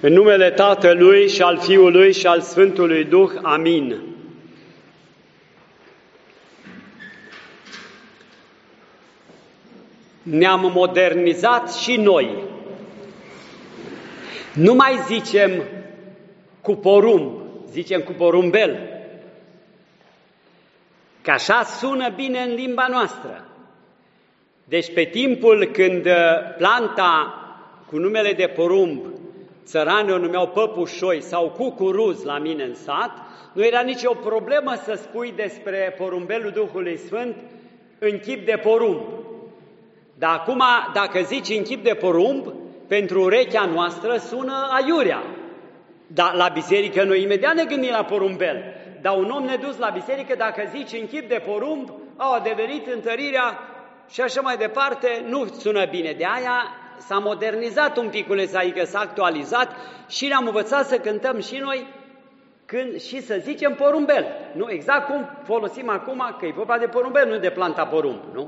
În numele Tatălui și al Fiului și al Sfântului Duh. Amin. Ne-am modernizat și noi. Nu mai zicem cu porumb, zicem cu porumbel. Că așa sună bine în limba noastră. Deci pe timpul când planta cu numele de porumb, țăranii o numeau păpușoi sau cucuruz la mine în sat, nu era nicio problemă să spui despre porumbelul Duhului Sfânt în chip de porumb. Dar acum, dacă zici în chip de porumb, pentru urechea noastră sună aiurea. Dar la biserică noi imediat ne gândim la porumbel. Dar un om nedus la biserică, dacă zici în chip de porumb, au adeverit întărirea și așa mai departe, nu sună bine. De aia s-a modernizat un piculeț, adică s-a actualizat și ne-am învățat să cântăm și noi și să zicem porumbel. Nu? Exact cum folosim acum, că e vorba de porumbel, nu de planta porumb, nu?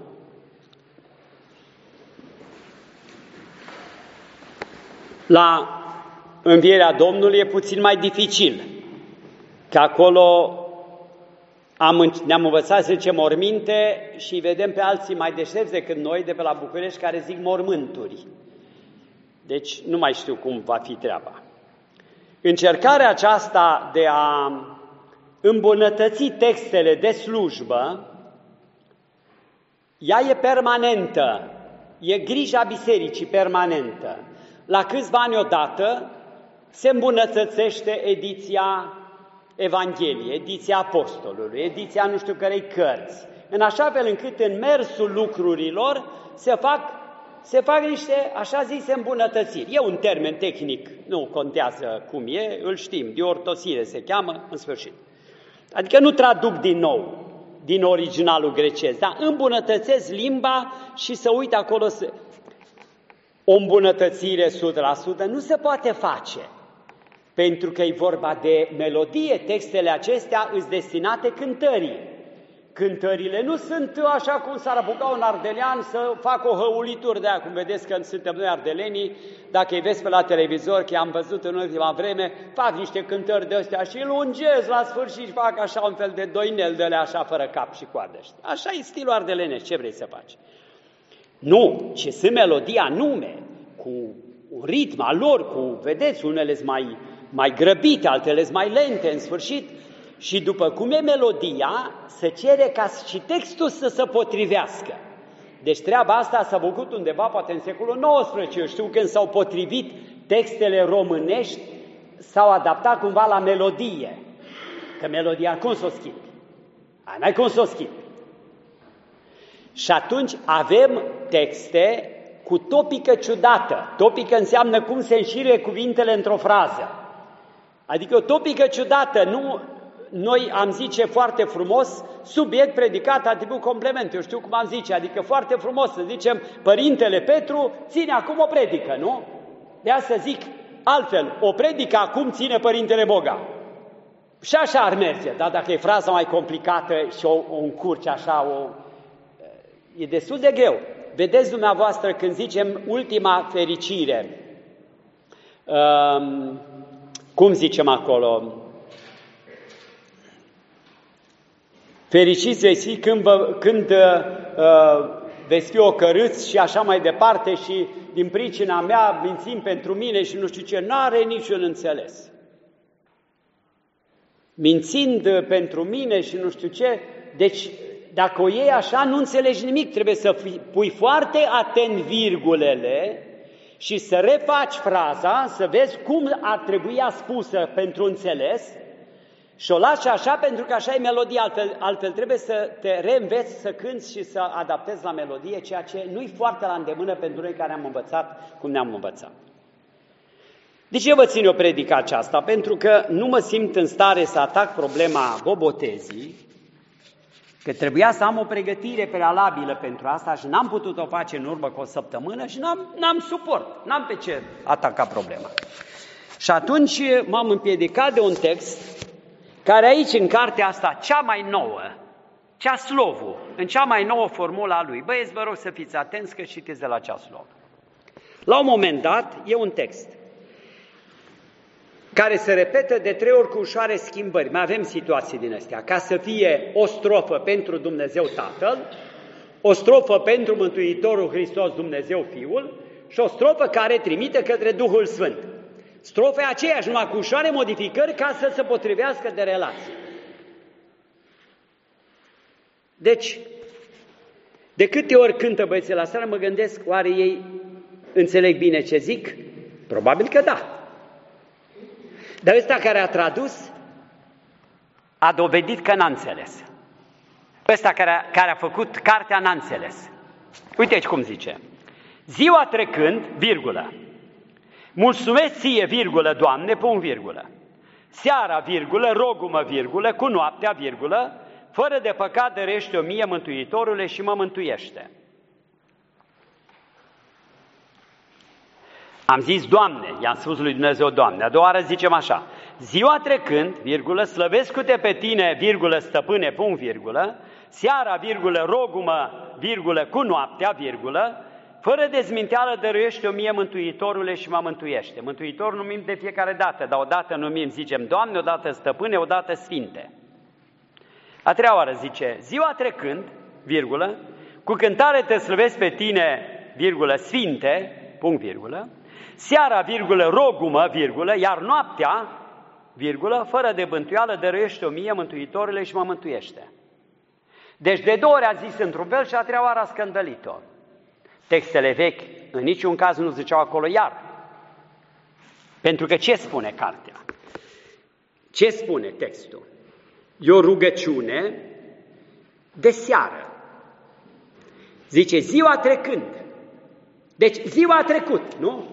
La învierea Domnului e puțin mai dificil, că acolo ne-am învățat să zicem morminte și vedem pe alții mai deștepți decât noi de pe la București care zic mormânturi. Deci nu mai știu cum va fi treaba. Încercarea aceasta de a îmbunătăți textele de slujbă, ea e permanentă, e grija bisericii permanentă. La câțiva ani odată se îmbunătățește ediția Evangheliei, ediția Apostolului, ediția nu știu cărei cărți, în așa fel încât în mersul lucrurilor se fac niște, așa zise, îmbunătățiri. E un termen tehnic, nu contează cum e, îl știm, diortosire se cheamă, în sfârșit. Adică nu traduc din nou, din originalul grecesc, dar îmbunătățesc limba și să uit acolo. O îmbunătățire 100% nu se poate face, pentru că e vorba de melodie. Textele acestea îs destinate cântării. Cântările nu sunt așa cum s-ar apuca un ardelean să facă o hăulitură de aia, cum vedeți că suntem noi ardelenii, dacă îi vezi pe la televizor, că am văzut în ultima vreme, fac niște cântări de astea și lungesc la sfârșit și fac așa un fel de doinel de alea așa fără cap și coadă. Așa e stilul ardelenesc, ce vrei să faci? Nu, ci sunt melodii anume, cu un ritm al lor, vedeți, unele sunt mai grăbite, altele sunt mai lente, în sfârșit. Și după cum e melodia, se cere ca și textul să se potrivească. Deci treaba asta s-a făcut undeva, poate în secolul XIX, eu știu când s-au potrivit textele românești, s-au adaptat cumva la melodie. Că melodia cum s-o schimbi? N-ai cum s-o schimbi. Și atunci avem texte cu topică ciudată. Topică înseamnă cum se înșiruie cuvintele într-o frază. Adică o topică ciudată, nu, noi am zice foarte frumos, subiect, predicat, atribut, complement. Eu știu cum am zice, adică foarte frumos să zicem, Părintele Petru ține acum o predică, nu? De asta zic altfel, o predică acum ține Părintele Boga. Și așa ar merge, dar dacă e fraza mai complicată și o încurci așa, e destul de greu. Vedeți dumneavoastră când zicem ultima fericire, cum zicem acolo? Fericiți veți fi când veți fi ocărâți și așa mai departe și din pricina mea mințim pentru mine și nu știu ce, n-are niciun înțeles. Mințind pentru mine și nu știu ce, deci dacă o iei așa, nu înțelegi nimic, trebuie să pui foarte atent virgulele și să refaci fraza, să vezi cum ar trebui ea spusă pentru înțeles și o lași așa pentru că așa e melodia, altfel trebuie să te reînveți să cânți și să adaptezi la melodie, ceea ce nu-i foarte la îndemână pentru noi care am învățat cum ne-am învățat. De ce vă țin eu predica aceasta? Pentru că nu mă simt în stare să atac problema bobotezii, că trebuia să am o pregătire prealabilă pentru asta și n-am putut o face în urmă cu o săptămână și n-am suport, n-am pe ce ataca problema. Și atunci m-am împiedicat de un text care aici, în cartea asta, cea mai nouă, Ceaslovul, în cea mai nouă formulă a lui. Băieți, vă rog să fiți atenți că citiți de la Ceaslov. La un moment dat, e un text. care se repetă de 3 ori cu ușoare schimbări. Mai avem situații din astea, ca să fie o strofă pentru Dumnezeu Tatăl, o strofă pentru Mântuitorul Hristos Dumnezeu Fiul și o strofă care trimite către Duhul Sfânt. Strofa e aceeași, numai cu ușoare modificări ca să se potrivească de relație. Deci, de câte ori cântă băieții la seară, mă gândesc, oare ei înțeleg bine ce zic? Probabil că da. Dar ăsta care a tradus a dovedit că n-a înțeles. Ăsta care a făcut cartea n-a înțeles. Uite cum zice. Ziua trecând, virgulă, mulțumesc ție, virgulă, Doamne, punct, virgulă. Seara, virgulă, rogu-mă, virgulă, cu noaptea, virgulă, fără de păcat dărește-o mie, Mântuitorule, și mă mântuiește. Am zis, Doamne, i-am spus lui Dumnezeu, Doamne. A doua oară zicem așa, ziua trecând, virgulă, slăvesc-te pe tine, virgulă, stăpâne, punct, virgulă, seara, virgulă, rogu-mă, virgulă, cu noaptea, virgulă, fără dezminteală dăruiește-o mie, Mântuitorule, și mă mântuiește. Mântuitor numim de fiecare dată, dar odată numim, zicem, Doamne, odată stăpâne, odată sfinte. A treia oară zice, ziua trecând, virgulă, cu cântare te slăvesc pe tine, virgulă, sfinte, punct, virgulă, seara, virgulă, rogu-mă, virgulă, iar noaptea, virgulă, fără de bântuială dăruiește-o mie, Mântuitorule, și mă mântuiește. Deci de 2 ori a zis într-un fel și a treia oară a scândălit-o. Textele vechi în niciun caz nu ziceau acolo iar. Pentru că ce spune cartea? Ce spune textul? E o rugăciune de seară. Zice, ziua trecând. Deci ziua a trecut, nu?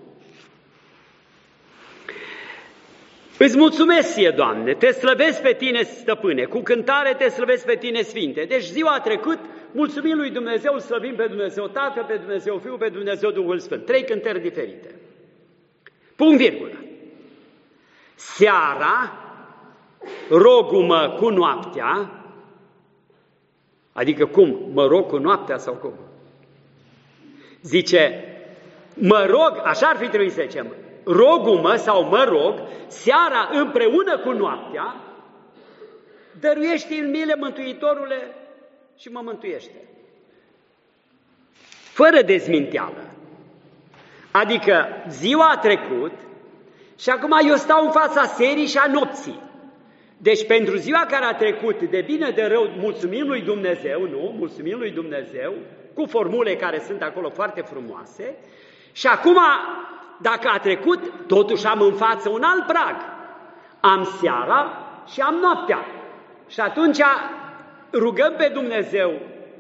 Îți mulțumesc ție, Doamne, te slăvesc pe tine, stăpâne, cu cântare te slăvesc pe tine, sfinte. Deci ziua a trecut, mulțumim lui Dumnezeu, slăvim pe Dumnezeu Tatăl, pe Dumnezeu Fiul, pe Dumnezeu Duhul Sfânt. 3 cântări diferite. Punct, virgulă. Seara, rogu-mă cu noaptea, adică cum? Mă rog cu noaptea sau cum? Zice, mă rog, așa ar fi trebuit să zicem, rogu-mă sau mă rog, seara împreună cu noaptea, dăruiește-mi mile, Mântuitorule, și mă mântuiește. Fără dezminteală. Adică ziua a trecut și acum eu stau în fața serii și a nopții. Deci pentru ziua care a trecut, de bine de rău, mulțumim lui Dumnezeu, nu? Mulțumim lui Dumnezeu, cu formule care sunt acolo foarte frumoase. Și acum, dacă a trecut, totuși am în față un alt prag. Am seara și am noaptea. Și atunci rugăm pe Dumnezeu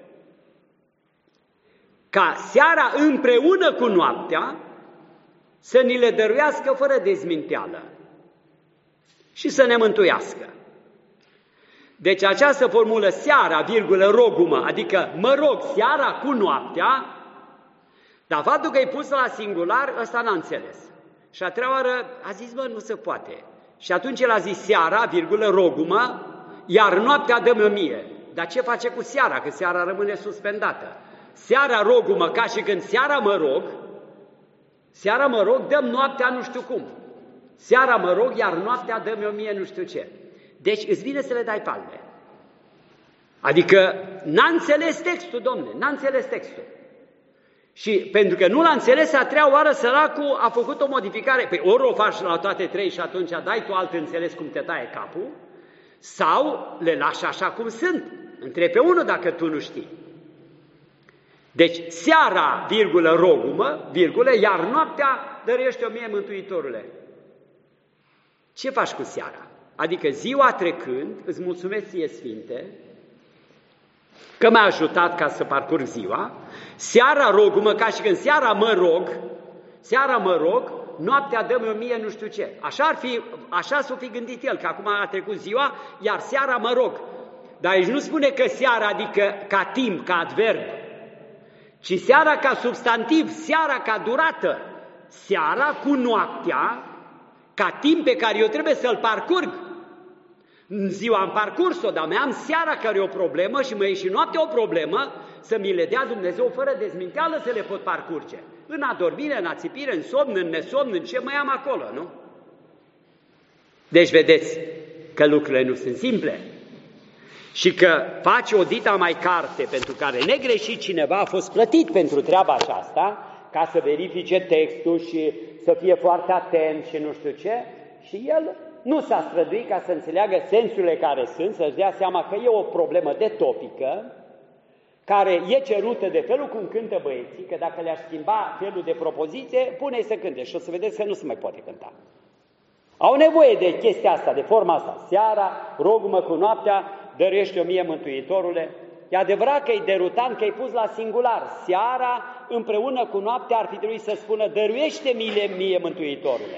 ca seara împreună cu noaptea să ni le dăruiască fără dezminteală și să ne mântuiască. Deci această formulă seara, virgulă, rogu-mă, adică mă rog seara cu noaptea, dar faptul că e pus la singular, ăsta n-a înțeles. Și a treia oară a zis, nu se poate. Și atunci el a zis seara, virgulă, rogu-mă, iar noaptea dă-mi mie. Dar ce face cu seara? Că seara rămâne suspendată. Seara rogu-mă, ca și când seara mă rog, dăm noaptea nu știu cum. Seara mă rog, iar noaptea dă-mi mie nu știu ce. Deci îți vine să le dai palme. Adică n-a înțeles textul, domne, n-a înțeles textul. Și pentru că nu l-a înțeles, a treia oară săracul a făcut o modificare. Păi ori o faci la toate 3 și atunci dai tu alt înțeles cum te taie capul, sau le lași așa cum sunt. Întrebi pe unul dacă tu nu știi. Deci seara, virgulă, rogu-mă, virgulă, iar noaptea dăruiește-o mie, Mântuitorule. Ce faci cu seara? Adică ziua trecând, îți mulțumesc ție, Sfinte, că m-a ajutat ca să parcurg ziua, seara rogu-mă, ca și când seara mă rog, noaptea dă-mi mie nu știu ce. Așa s-o fi gândit el, că acum a trecut ziua, iar seara mă rog. Dar aici nu spune că seara, adică ca timp, ca adverb, ci seara ca substantiv, seara ca durată, seara cu noaptea, ca timp pe care eu trebuie să-l parcurg. În ziua am parcurs-o, dar mai am seara care e o problemă și mai e și noaptea o problemă, să mi le dea Dumnezeu fără dezminteală să le pot parcurge. În adormire, în ațipire, în somn, în nesomn, în ce mai am acolo, nu? Deci vedeți că lucrurile nu sunt simple și că faci o dita mai carte pentru care negreșit cineva a fost plătit pentru treaba aceasta, ca să verifice textul și să fie foarte atent și nu știu ce, și el nu s-a străduit ca să înțeleagă sensurile care sunt, să-și dea seama că e o problemă de topică, care e cerută de felul cum cântă băieții, că dacă le-aș schimba felul de propoziție, pune-i să cânte și o să vedeți că nu se mai poate cânta. Au nevoie de chestia asta, de forma asta. Seara, rog-mă cu noaptea, dăruiește-o mie, Mântuitorule. E adevărat că e derutant că e pus la singular. Seara, împreună cu noaptea, ar fi trebuit să spună, dăruiește-mi mie, Mântuitorule.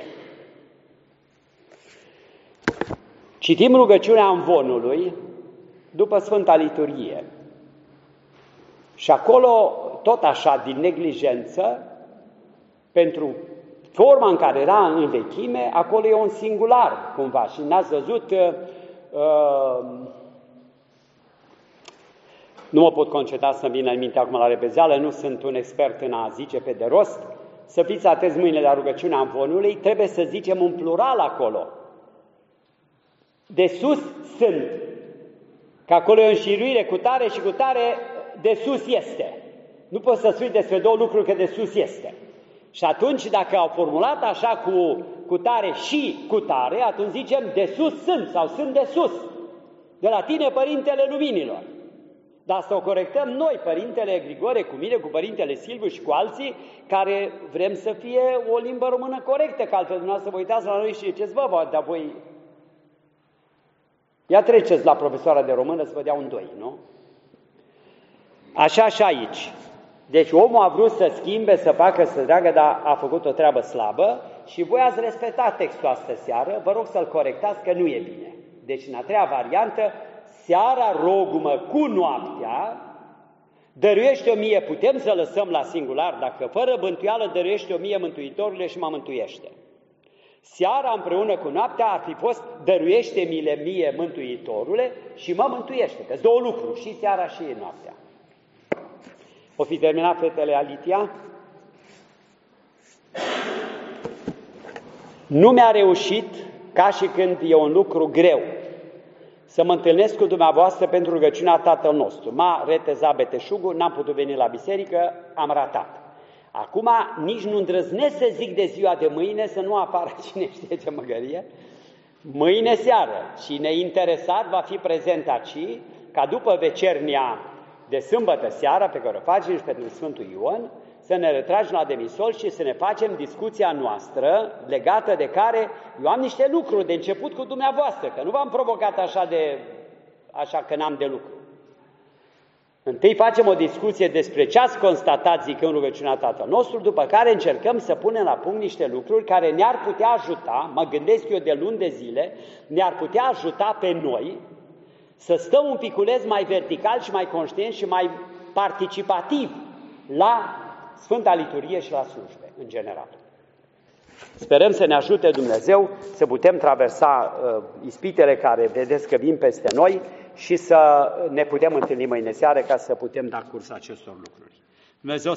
Citim rugăciunea Amvonului după Sfânta Liturghie. Și acolo, tot așa, din neglijență, pentru forma în care era în vechime, acolo e un singular, cumva. Și n-ați văzut, nu mă pot concentra să-mi vină în minte acum la repezeală, nu sunt un expert în a zice pe de rost, să fiți atenți mâine la rugăciunea Amvonului, trebuie să zicem un plural acolo. De sus sunt, că acolo e o înșiruire cu tare și cu tare, de sus este. Nu poți să spui despre două lucruri că de sus este. Și atunci, dacă au formulat așa cu tare și cu tare, atunci zicem de sus sunt sau sunt de sus. De la tine, Părintele Luminilor. Dar să o corectăm noi, Părintele Grigore, cu mine, cu Părintele Silviu și cu alții, care vrem să fie o limbă română corectă, că altfel dumneavoastră vă uitați la noi și ziceți, dar voi... Ia treceți la profesoara de română să vă dea un 2, nu? Așa și aici. Deci omul a vrut să schimbe, să facă, să treagă, dar a făcut o treabă slabă și voi ați respectat textul astă seară, vă rog să-l corectați că nu e bine. Deci în a treia variantă, seara rog-mă cu noaptea, dăruiește-o mie, putem să lăsăm la singular, dacă fără bântuială dăruiește-o mie, Mântuitorule, și mă mântuiește. Seara împreună cu noaptea ar fi fost dăruiește-mi-le mie, Mântuitorule, și mă mântuiește. Că două lucruri, și seara și noaptea. O fi terminat, fetele Alitia? Nu mi-a reușit, ca și când e un lucru greu, să mă întâlnesc cu dumneavoastră pentru rugăciunea Tatăl nostru. M-a retezat beteșugul, n-am putut veni la biserică, am ratat. Acum nici nu îndrăznesc să zic de ziua de mâine, să nu apară cine știe ce măgărie. Mâine seară, cine interesat va fi prezent aici, ca după vecernia de sâmbătă seara, pe care o facem și pentru Sfântul Ion, să ne retragem la demisol și să ne facem discuția noastră, legată de care eu am niște lucruri de început cu dumneavoastră, că nu v-am provocat așa că n-am de lucru. Întâi facem o discuție despre ce ați constatat, zic în rugăciunea Tatăl nostru, după care încercăm să punem la punct niște lucruri care ne-ar putea ajuta, mă gândesc eu de luni de zile, ne-ar putea ajuta pe noi să stăm un piculeț mai vertical și mai conștient și mai participativ la Sfânta Liturghie și la slujbe, în general. Sperăm să ne ajute Dumnezeu să putem traversa ispitele care vedeți că vin peste noi și să ne putem întâlni mâine seară ca să putem da curs acestor lucruri. Dumnezeu